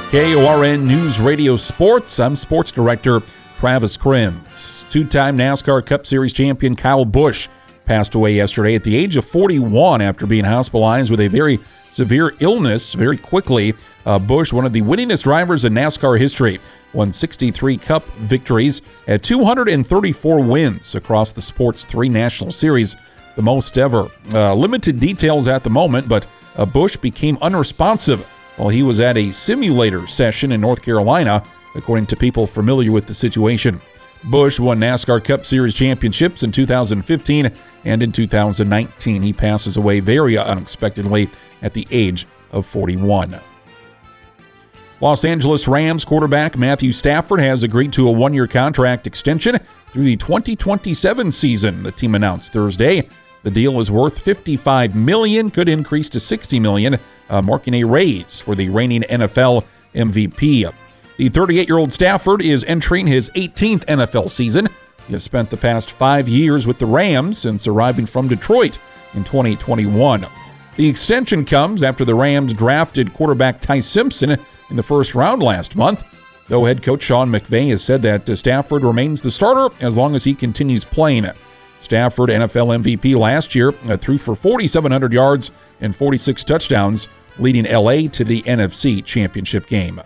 KORN News Radio Sports. I'm Sports Director Travis Krims. Two-time NASCAR Cup Series champion Kyle Busch passed away yesterday at the age of 41 after being hospitalized with a very severe illness very quickly. Busch, one of the winningest drivers in NASCAR history, won 63 Cup victories at 234 wins across the sport's 3 national series, the most ever. Limited details at the moment, but Busch became unresponsive while he was at a simulator session in North Carolina, according to people familiar with the situation. Busch won NASCAR Cup Series championships in 2015 and in 2019. He passes away very unexpectedly at the age of 41. Los Angeles Rams quarterback Matthew Stafford has agreed to a 1-year contract extension through the 2027 season, the team announced Thursday. The deal is worth $55 million, could increase to $60 million, marking a raise for the reigning NFL MVP. The 38-year-old Stafford is entering his 18th NFL season. He has spent the past 5 years with the Rams since arriving from Detroit in 2021. The extension comes after the Rams drafted quarterback Ty Simpson in the first round last month, though head coach Sean McVay has said that Stafford remains the starter as long as he continues playing. Stafford, NFL MVP last year, threw for 4,700 yards and 46 touchdowns, leading LA to the NFC Championship game.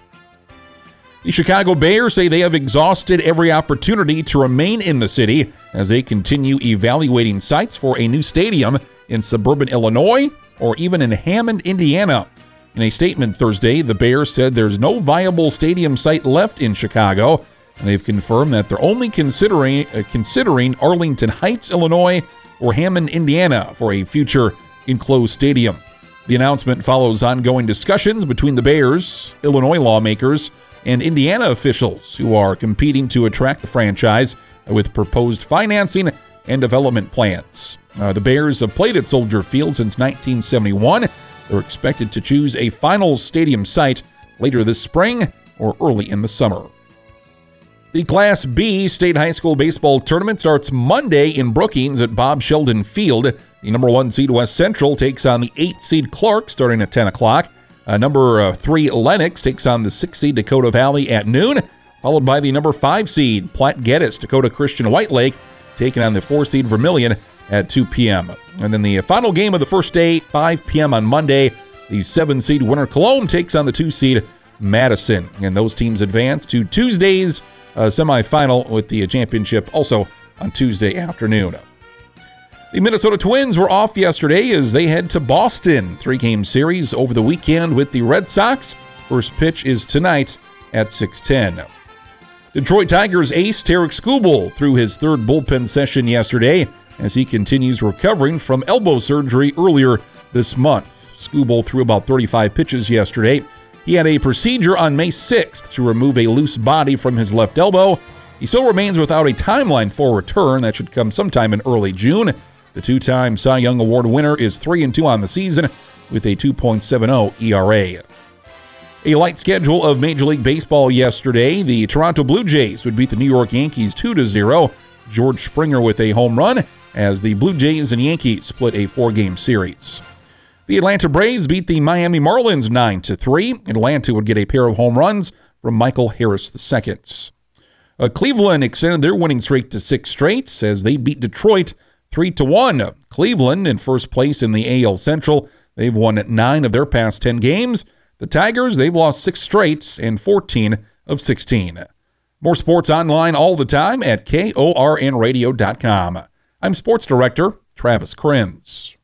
The Chicago Bears say they have exhausted every opportunity to remain in the city as they continue evaluating sites for a new stadium in suburban Illinois or even in Hammond, Indiana. In a statement Thursday, the Bears said there's no viable stadium site left in Chicago, and they've confirmed that they're only considering Arlington Heights, Illinois, or Hammond, Indiana for a future enclosed stadium. The announcement follows ongoing discussions between the Bears, Illinois lawmakers, and Indiana officials who are competing to attract the franchise with proposed financing and development plans. The Bears have played at Soldier Field since 1971. They're expected to choose a final stadium site later this spring or early in the summer. The Class B State High School Baseball Tournament starts Monday in Brookings at Bob Sheldon Field. The number 1 seed West Central takes on the 8 seed Clark starting at 10 o'clock. Number 3 Lennox takes on the 6 seed Dakota Valley at noon, followed by the number 5 seed Platte Geddes Dakota Christian White Lake taking on the 4 seed Vermilion at 2 p.m. And then the final game of the first day, 5 p.m. on Monday, the 7 seed Winter Cologne takes on the 2 seed Madison. And those teams advance to Tuesday's semifinal with the championship also on Tuesday afternoon. The Minnesota Twins were off yesterday as they head to Boston. 3-game series over the weekend with the Red Sox. First pitch is tonight at 6:10. Detroit Tigers ace Tarik Skubal threw his 3rd bullpen session yesterday as he continues recovering from elbow surgery earlier this month. Skubal threw about 35 pitches yesterday. He had a procedure on May 6th to remove a loose body from his left elbow. He still remains without a timeline for return. That should come sometime in early June. The 2-time Cy Young Award winner is 3-2 on the season with a 2.70 ERA. A light schedule of Major League Baseball yesterday. The Toronto Blue Jays would beat the New York Yankees 2-0. George Springer with a home run as the Blue Jays and Yankees split a 4-game series. The Atlanta Braves beat the Miami Marlins 9-3. Atlanta would get a pair of home runs from Michael Harris II. Cleveland extended their winning streak to 6 straight as they beat Detroit 3-1. Cleveland in first place in the AL Central. They've won 9 of their past 10 games. The Tigers, they've lost 6 straight and 14 of 16. More sports online all the time at KORNradio.com. I'm Sports Director Travis Krims.